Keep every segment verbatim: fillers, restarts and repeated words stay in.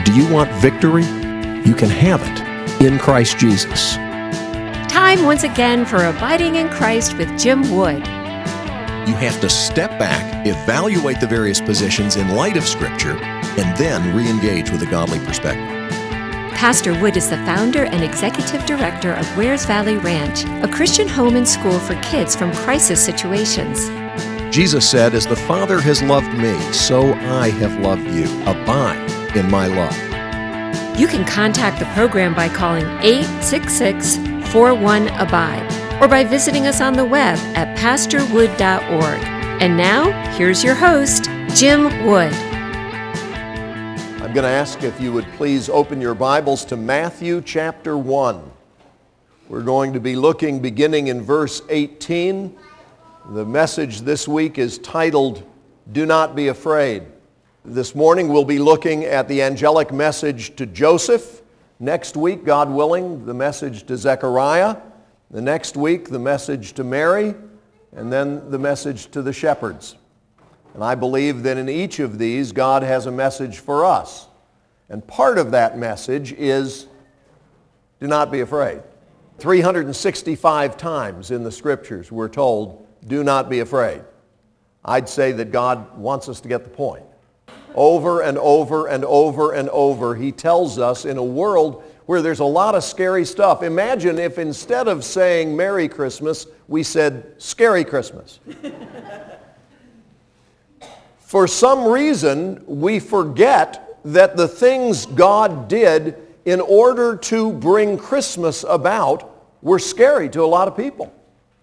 Do you want victory? You can have it in Christ Jesus. Time once again for Abiding in Christ with Jim Wood. You have to step back, evaluate the various positions in light of Scripture, and then re-engage with a godly perspective. Pastor Wood is the founder and executive director of Wares Valley Ranch, a Christian home and school for kids from crisis situations. Jesus said, "As the Father has loved me, so I have loved you. Abide in my love." You can contact the program by calling eight six six, four one, abide or by visiting us on the web at pastor wood dot org. And now, here's your host, Jim Wood. I'm going to ask if you would please open your Bibles to Matthew chapter one. We're going to be looking beginning in verse eighteen. The message this week is titled, "Do Not Be Afraid." This morning we'll be looking at the angelic message to Joseph. Next week, God willing, the message to Zechariah. The next week, the message to Mary. And then the message to the shepherds. And I believe that in each of these, God has a message for us. And part of that message is, do not be afraid. three hundred sixty-five times in the Scriptures we're told, do not be afraid. I'd say that God wants us to get the point. Over and over and over and over, He tells us in a world where there's a lot of scary stuff. Imagine if instead of saying Merry Christmas, we said Scary Christmas. For some reason, we forget that the things God did in order to bring Christmas about were scary to a lot of people.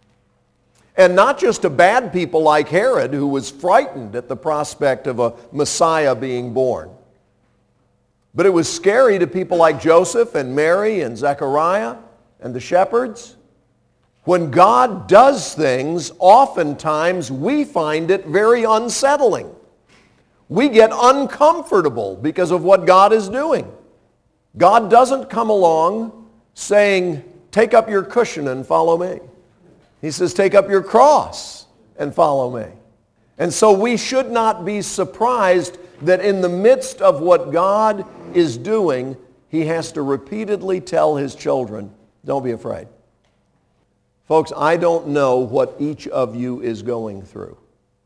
And not just to bad people like Herod, who was frightened at the prospect of a Messiah being born. But it was scary to people like Joseph and Mary and Zechariah and the shepherds. When God does things, oftentimes we find it very unsettling. We get uncomfortable because of what God is doing. God doesn't come along saying, take up your cushion and follow me. He says, take up your cross and follow me. And so we should not be surprised that in the midst of what God is doing, He has to repeatedly tell His children, don't be afraid. Folks, I don't know what each of you is going through.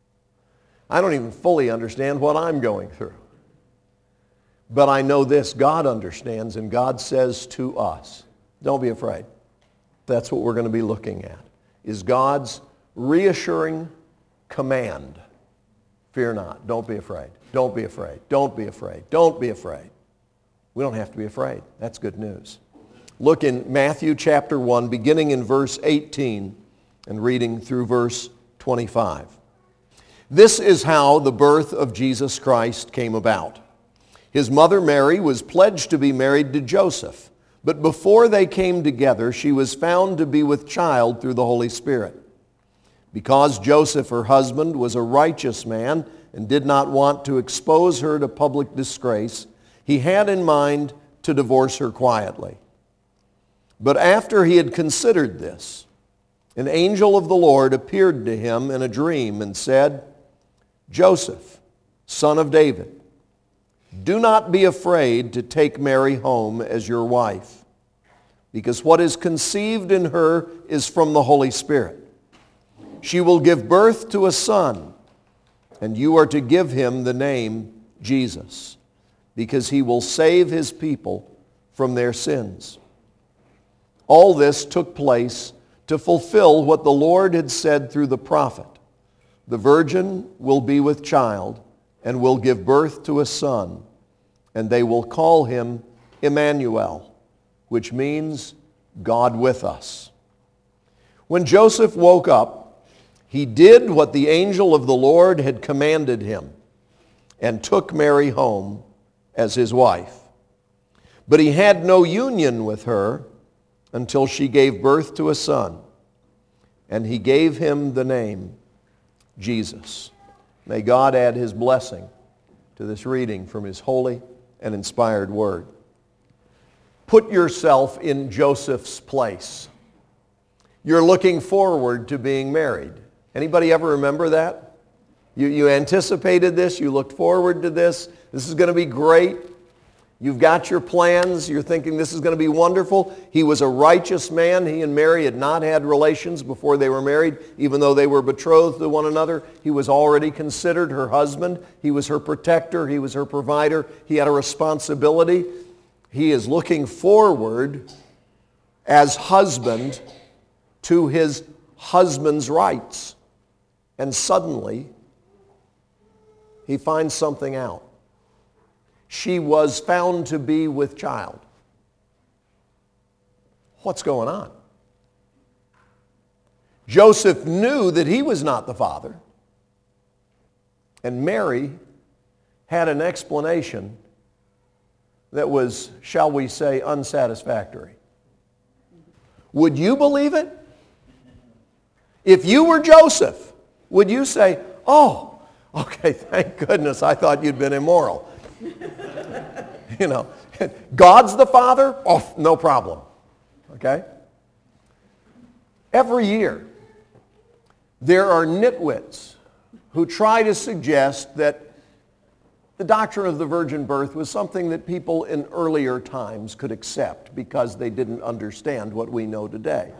I don't even fully understand what I'm going through. But I know this, God understands, and God says to us, don't be afraid. That's what we're going to be looking at, is God's reassuring command. Fear not. Don't be afraid. Don't be afraid. Don't be afraid. Don't be afraid. We don't have to be afraid. That's good news. Look in Matthew chapter one, beginning in verse eighteen and reading through verse twenty-five. This is how the birth of Jesus Christ came about. His mother Mary was pledged to be married to Joseph, but before they came together, she was found to be with child through the Holy Spirit. Because Joseph, her husband, was a righteous man and did not want to expose her to public disgrace, he had in mind to divorce her quietly. But after he had considered this, an angel of the Lord appeared to him in a dream and said, Joseph, son of David, do not be afraid to take Mary home as your wife, because what is conceived in her is from the Holy Spirit. She will give birth to a son, and you are to give him the name Jesus, because he will save his people from their sins. All this took place to fulfill what the Lord had said through the prophet. The virgin will be with child and will give birth to a son, and they will call him Emmanuel, which means God with us. When Joseph woke up, he did what the angel of the Lord had commanded him and took Mary home as his wife. But he had no union with her until she gave birth to a son, and he gave him the name Jesus. May God add his blessing to this reading from his holy and inspired word. Put yourself in Joseph's place. You're looking forward to being married. Anybody ever remember that? You, you anticipated this, you looked forward to this. This is going to be great. You've got your plans. You're thinking this is going to be wonderful. He was a righteous man. He and Mary had not had relations before they were married, even though they were betrothed to one another. He was already considered her husband. He was her protector. He was her provider. He had a responsibility. He is looking forward as husband to his husband's rights. And suddenly, he finds something out. She was found to be with child. What's going on? Joseph knew that he was not the father. And Mary had an explanation that was, shall we say, unsatisfactory. Would you believe it? If you were Joseph, would you say, oh, okay, thank goodness, I thought you'd been immoral. You know, God's the Father? Oh, no problem. Okay? Every year, there are nitwits who try to suggest that the doctrine of the virgin birth was something that people in earlier times could accept because they didn't understand what we know today.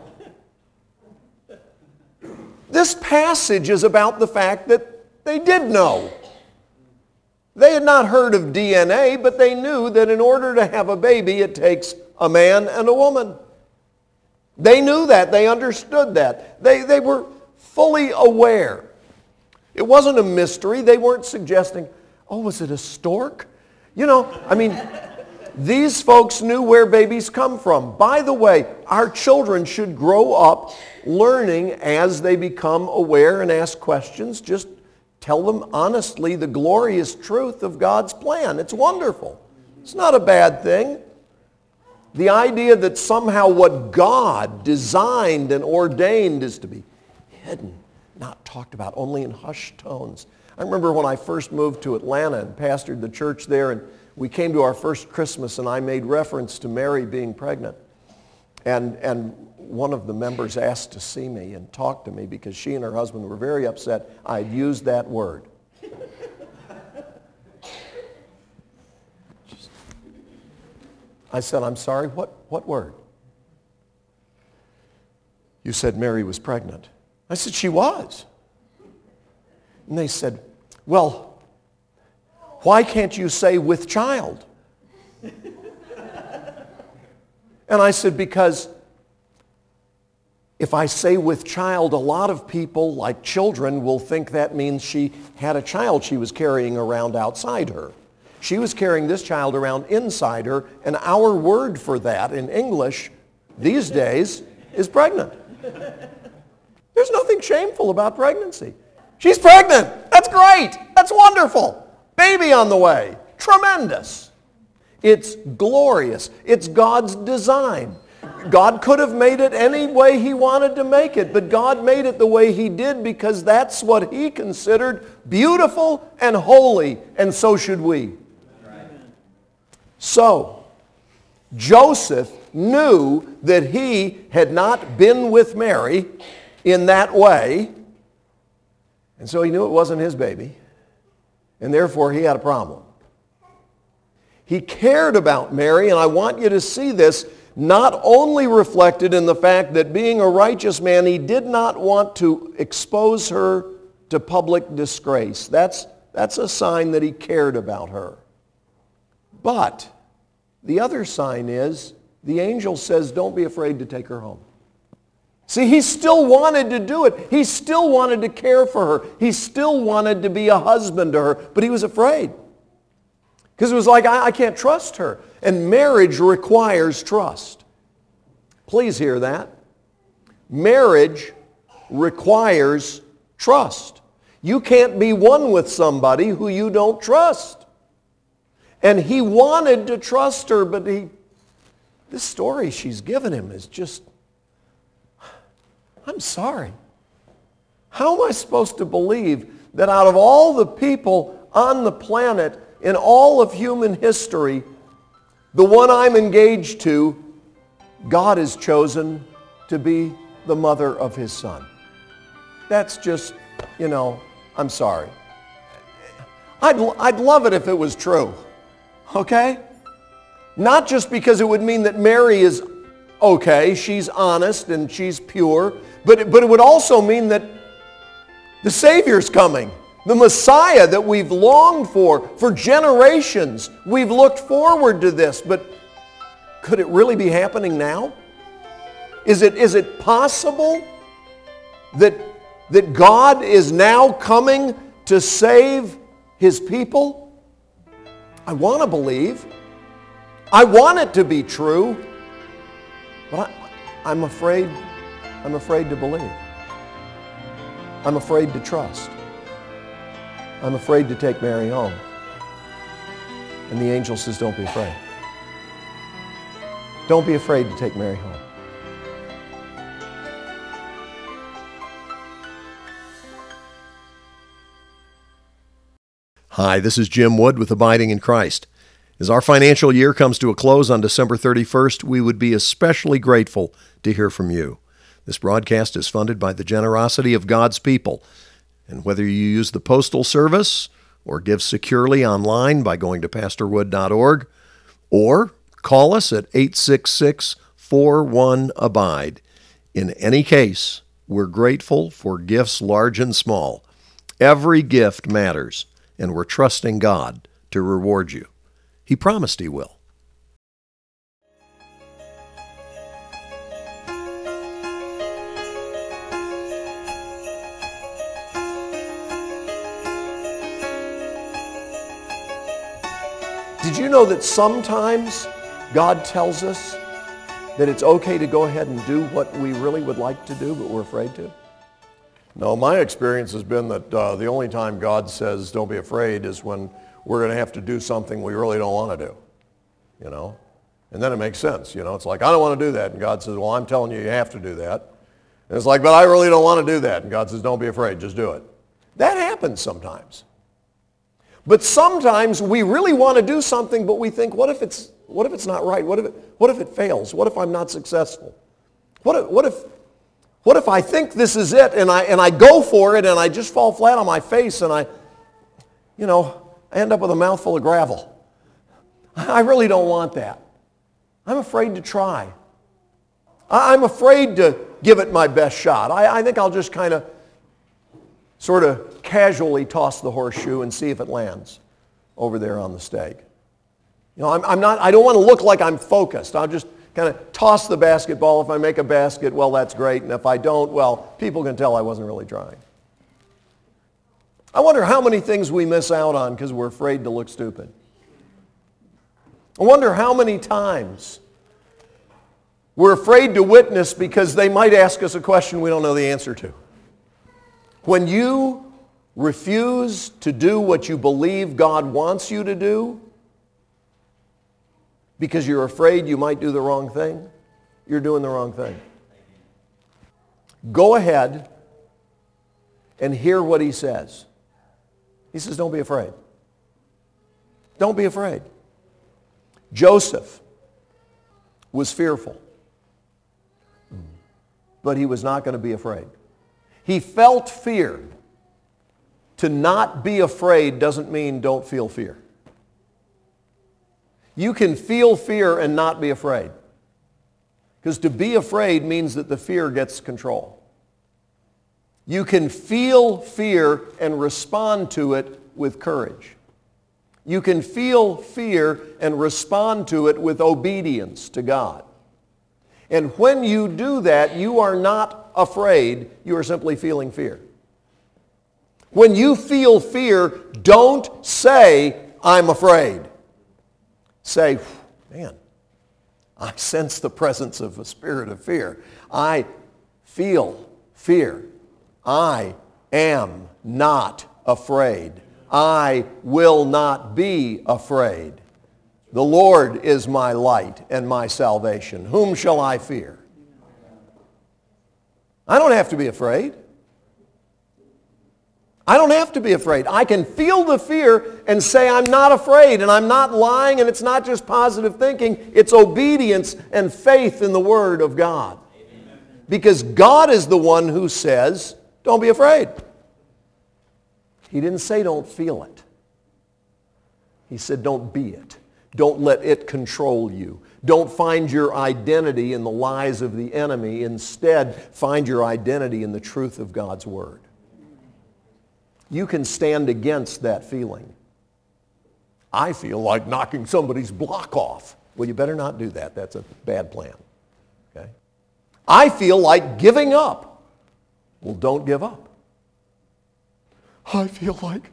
This passage is about the fact that they did know. They had not heard of D N A, but they knew that in order to have a baby, it takes a man and a woman. They knew that. They understood that. They, they were fully aware. It wasn't a mystery. They weren't suggesting, oh, was it a stork? You know, I mean, these folks knew where babies come from. By the way, our children should grow up learning as they become aware and ask questions. Just tell them honestly the glorious truth of God's plan. It's wonderful. It's not a bad thing. The idea that somehow what God designed and ordained is to be hidden, not talked about, only in hushed tones. I remember when I first moved to Atlanta and pastored the church there, and we came to our first Christmas, and I made reference to Mary being pregnant. And, and one of the members asked to see me and talk to me because she and her husband were very upset I'd used that word. I said, I'm sorry, what, what word? You said Mary was pregnant. I said, she was. And they said, well, why can't you say with child? And I said, because if I say with child, a lot of people, like children, will think that means she had a child she was carrying around outside her. She was carrying this child around inside her, and our word for that in English these days is pregnant. There's nothing shameful about pregnancy. She's pregnant. That's great. That's wonderful. Baby on the way. Tremendous. It's glorious. It's God's design. God could have made it any way he wanted to make it, but God made it the way he did because that's what he considered beautiful and holy, and so should we. So, Joseph knew that he had not been with Mary in that way, and so he knew it wasn't his baby, and therefore he had a problem. He cared about Mary, and I want you to see this not only reflected in the fact that being a righteous man, he did not want to expose her to public disgrace. That's, that's a sign that he cared about her. But the other sign is the angel says, don't be afraid to take her home. See, he still wanted to do it. He still wanted to care for her. He still wanted to be a husband to her, but he was afraid. Because it was like, I, I can't trust her. And marriage requires trust. Please hear that. Marriage requires trust. You can't be one with somebody who you don't trust. And he wanted to trust her, but he, this story she's given him is just, I'm sorry. How am I supposed to believe that out of all the people on the planet, in all of human history, the one I'm engaged to, God has chosen to be the mother of his son? That's just, you know, I'm sorry. I'd, I'd love it if it was true, okay? Not just because it would mean that Mary is okay, she's honest and she's pure, but it, but it would also mean that the Savior's coming. The Messiah that we've longed for, for generations. We've looked forward to this, but could it really be happening now? Is it, is it possible that, that God is now coming to save His people? I want to believe. I want it to be true, but I, I'm afraid, I'm afraid to believe. I'm afraid to trust. I'm afraid to take Mary home. And the angel says, don't be afraid. Don't be afraid to take Mary home. Hi, this is Jim Wood with Abiding in Christ. As our financial year comes to a close on December thirty-first, we would be especially grateful to hear from you. This broadcast is funded by the generosity of God's people. And whether you use the postal service or give securely online by going to pastor wood dot org or call us at eight six six, four one, abide. In any case, we're grateful for gifts large and small. Every gift matters, and we're trusting God to reward you. He promised He will. Did you know that sometimes God tells us that it's okay to go ahead and do what we really would like to do, but we're afraid to? No, my experience has been that uh, the only time God says don't be afraid is when we're going to have to do something we really don't want to do, you know? And then it makes sense, you know? It's like, I don't want to do that. And God says, well, I'm telling you, you have to do that. And it's like, but I really don't want to do that. And God says, don't be afraid, just do it. That happens sometimes. But sometimes we really want to do something, but we think, what if it's, what if it's not right? What if it, what if it fails? What if I'm not successful? What if, what if, what if I think this is it and I, and I go for it and I just fall flat on my face and I, you know, I end up with a mouthful of gravel? I really don't want that. I'm afraid to try. I'm afraid to give it my best shot. I, I think I'll just kind of sort of casually toss the horseshoe and see if it lands over there on the stake. You know, I'm, I'm not, I don't want to look like I'm focused. I'll just kind of toss the basketball. If I make a basket, well, that's great. And if I don't, well, people can tell I wasn't really trying. I wonder how many things we miss out on because we're afraid to look stupid. I wonder how many times we're afraid to witness because they might ask us a question we don't know the answer to. When you refuse to do what you believe God wants you to do because you're afraid you might do the wrong thing, you're doing the wrong thing. Go ahead and hear what He says. He says, don't be afraid. Don't be afraid. Joseph was fearful, but he was not going to be afraid. He felt fear. To not be afraid doesn't mean don't feel fear. You can feel fear and not be afraid. Because to be afraid means that the fear gets control. You can feel fear and respond to it with courage. You can feel fear and respond to it with obedience to God. And when you do that, you are not afraid, you are simply feeling fear. When you feel fear, don't say, I'm afraid. Say, man, I sense the presence of a spirit of fear. I feel fear. I am not afraid. I will not be afraid. The Lord is my light and my salvation. Whom shall I fear? I don't have to be afraid. I don't have to be afraid. I can feel the fear and say I'm not afraid, and I'm not lying, and it's not just positive thinking. It's obedience and faith in the Word of God. Amen. Because God is the one who says, don't be afraid. He didn't say don't feel it. He said don't be it. Don't let it control you. Don't find your identity in the lies of the enemy. Instead, find your identity in the truth of God's Word. You can stand against that feeling. I feel like knocking somebody's block off. Well, you better not do that. That's a bad plan. Okay? I feel like giving up. Well, don't give up. I feel like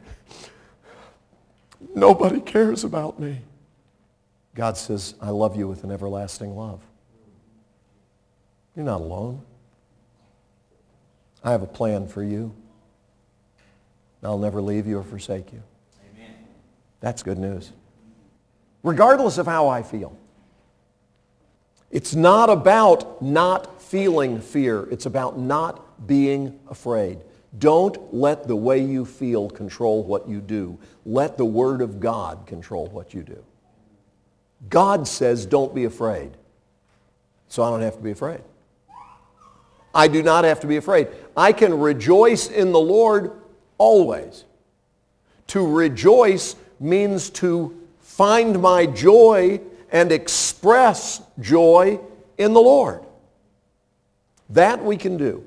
nobody cares about me. God says, I love you with an everlasting love. You're not alone. I have a plan for you. I'll never leave you or forsake you. Amen. That's good news. Regardless of how I feel. It's not about not feeling fear. It's about not being afraid. Don't let the way you feel control what you do. Let the Word of God control what you do. God says don't be afraid. So I don't have to be afraid. I do not have to be afraid. I can rejoice in the Lord always. To rejoice means to find my joy and express joy in the Lord. That we can do.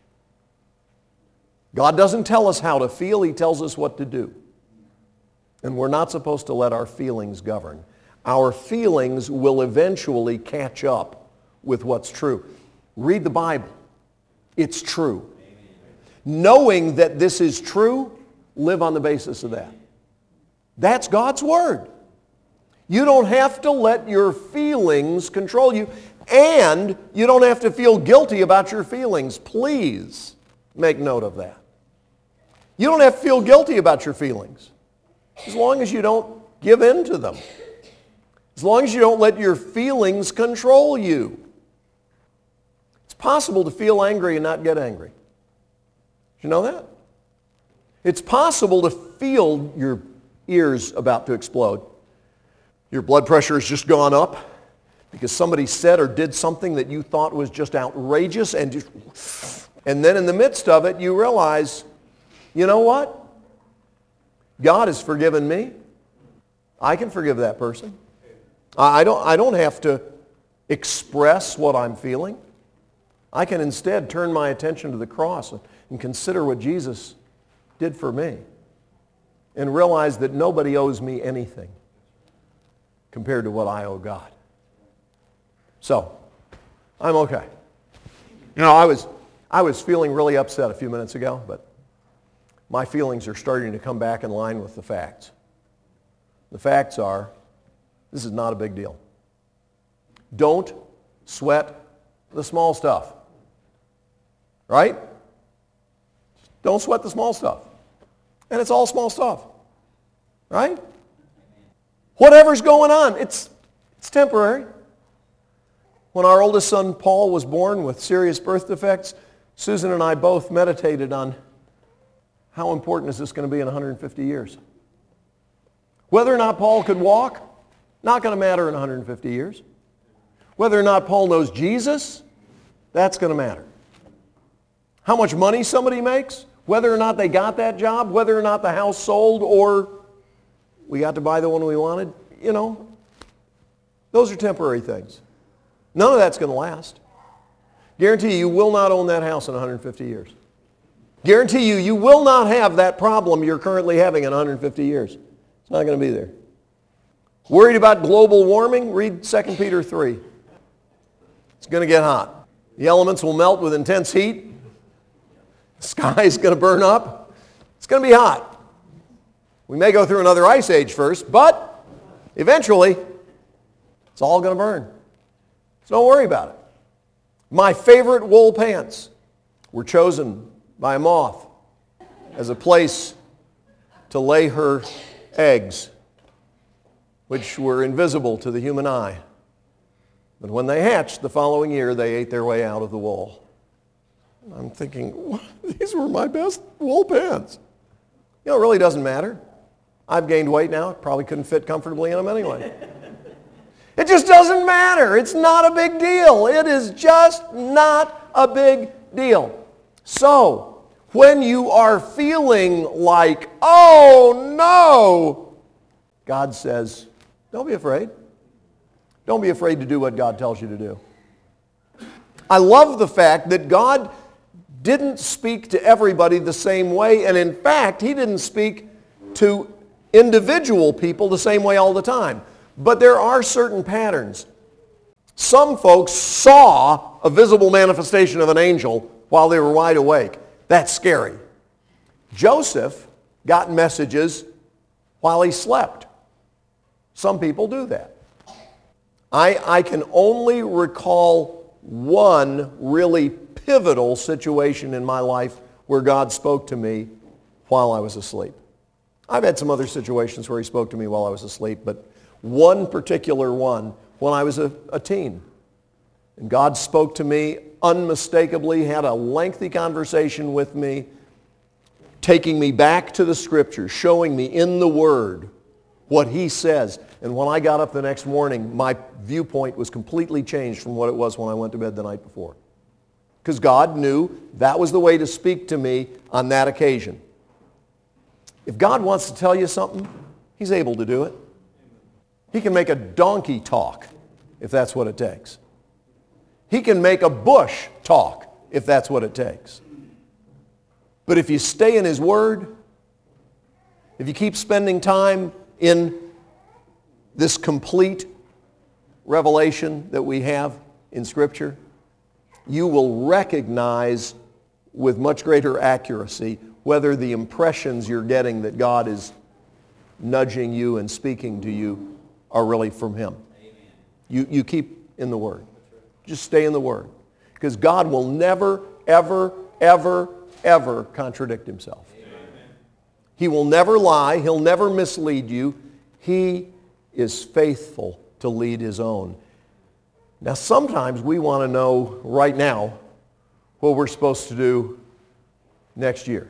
God doesn't tell us how to feel. He tells us what to do. And we're not supposed to let our feelings govern. Our feelings will eventually catch up with what's true. Read the Bible. It's true. Knowing that this is true, live on the basis of that. That's God's Word. You don't have to let your feelings control you, and you don't have to feel guilty about your feelings. Please make note of that. You don't have to feel guilty about your feelings as long as you don't give in to them. As long as you don't let your feelings control you. It's possible to feel angry and not get angry. Did you know that? It's possible to feel your ears about to explode. Your blood pressure has just gone up because somebody said or did something that you thought was just outrageous, and just, and then in the midst of it you realize, you know what? God has forgiven me. I can forgive that person. I don't, I don't have to express what I'm feeling. I can instead turn my attention to the cross and, and consider what Jesus did for me and realize that nobody owes me anything compared to what I owe God. So, I'm okay. You know, I was, I was feeling really upset a few minutes ago, but my feelings are starting to come back in line with the facts. The facts are, this is not a big deal. Don't sweat the small stuff. Right? Don't sweat the small stuff. And it's all small stuff. Right? Whatever's going on, it's, it's temporary. When our oldest son Paul was born with serious birth defects, Susan and I both meditated on how important is this going to be in one hundred fifty years. Whether or not Paul could walk, not going to matter in one hundred fifty years. Whether or not Paul knows Jesus, that's going to matter. How much money somebody makes, whether or not they got that job, whether or not the house sold, or we got to buy the one we wanted, you know, those are temporary things. None of that's going to last. Guarantee you, you will not own that house in one hundred fifty years. Guarantee you, you will not have that problem you're currently having in one hundred fifty years. It's not going to be there. Worried about global warming? Read Second Peter three. It's going to get hot. The elements will melt with intense heat. The sky is going to burn up. It's going to be hot. We may go through another ice age first, but eventually, it's all going to burn. So don't worry about it. My favorite wool pants were chosen by a moth as a place to lay her eggs, which were invisible to the human eye. But when they hatched the following year, they ate their way out of the wool. I'm thinking, these were my best wool pants. You know, it really doesn't matter. I've gained weight now. Probably couldn't fit comfortably in them anyway. It just doesn't matter. It's not a big deal. It is just not a big deal. So, when you are feeling like, oh no, God says, Don't be afraid. Don't be afraid to do what God tells you to do. I love the fact that God didn't speak to everybody the same way, and in fact, He didn't speak to individual people the same way all the time. But there are certain patterns. Some folks saw a visible manifestation of an angel while they were wide awake. That's scary. Joseph got messages while he slept. Some people do that. I, I can only recall one really pivotal situation in my life where God spoke to me while I was asleep. I've had some other situations where He spoke to me while I was asleep, but one particular one when I was a, a teen. And God spoke to me unmistakably, had a lengthy conversation with me, taking me back to the Scriptures, showing me in the Word what He says. And when I got up the next morning, my viewpoint was completely changed from what it was when I went to bed the night before. Because God knew that was the way to speak to me on that occasion. If God wants to tell you something, He's able to do it. He can make a donkey talk if that's what it takes. He can make a bush talk if that's what it takes. But if you stay in His Word, if you keep spending time in this complete revelation that we have in Scripture, you will recognize with much greater accuracy whether the impressions you're getting that God is nudging you and speaking to you are really from Him. You, you keep in the Word. Just stay in the Word. Because God will never, ever, ever, ever contradict Himself. He will never lie. He'll never mislead you. He is faithful to lead His own. Now, sometimes we want to know right now what we're supposed to do next year.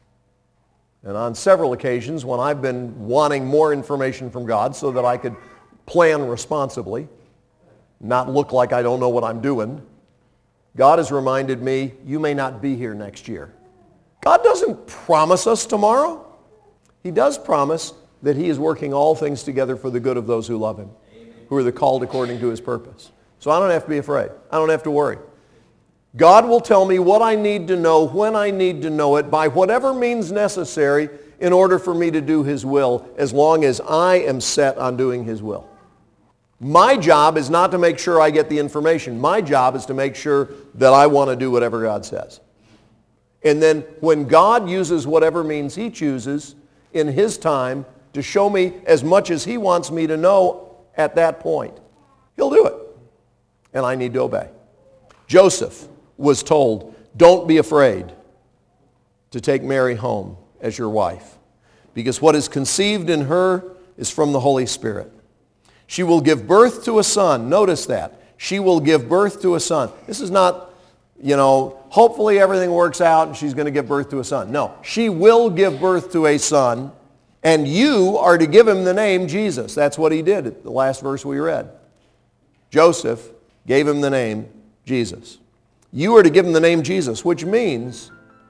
And on several occasions, when I've been wanting more information from God so that I could plan responsibly, not look like I don't know what I'm doing, God has reminded me, you may not be here next year. God doesn't promise us tomorrow. He does promise that He is working all things together for the good of those who love Him, who are the called according to His purpose. So I don't have to be afraid. I don't have to worry. God will tell me what I need to know, when I need to know it, by whatever means necessary in order for me to do His will, as long as I am set on doing His will. My job is not to make sure I get the information. My job is to make sure that I want to do whatever God says. And then when God uses whatever means He chooses in His time to show me as much as He wants me to know at that point, He'll do it. And I need to obey. Joseph was told, don't be afraid to take Mary home as your wife, because what is conceived in her is from the Holy Spirit. She will give birth to a son. Notice that. She will give birth to a son. This is not, you know, hopefully everything works out and she's going to give birth to a son. No, she will give birth to a son, and you are to give him the name Jesus. That's what he did at the last verse we read. Joseph gave him the name Jesus. You are to give him the name Jesus, which means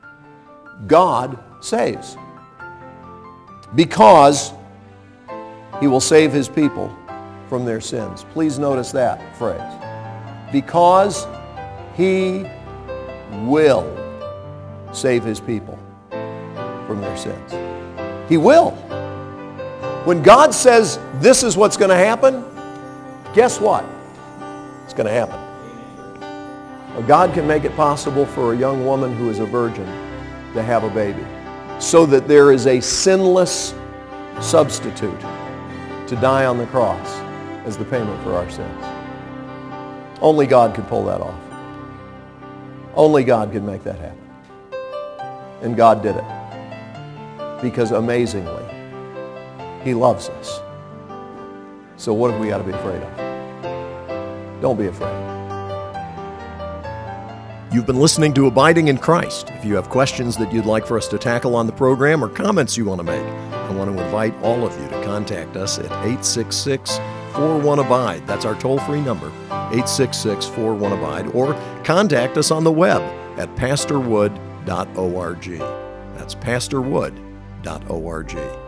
God saves. Because He will save His people from their sins. Please notice that phrase. Because He will save His people from their sins. He will. When God says this is what's going to happen, guess what? It's going to happen. Well, God can make it possible for a young woman who is a virgin to have a baby, so that there is a sinless substitute to die on the cross as the payment for our sins. Only God could pull that off. Only God could make that happen. And God did it. Because amazingly, He loves us. So what have we got to be afraid of? Don't be afraid. You've been listening to Abiding in Christ. If you have questions that you'd like for us to tackle on the program or comments you want to make, I want to invite all of you to contact us at eight six six, four one, abide. That's our toll-free number, eight six six, four one, abide. Or contact us on the web at pastor wood dot org. That's pastor wood dot org.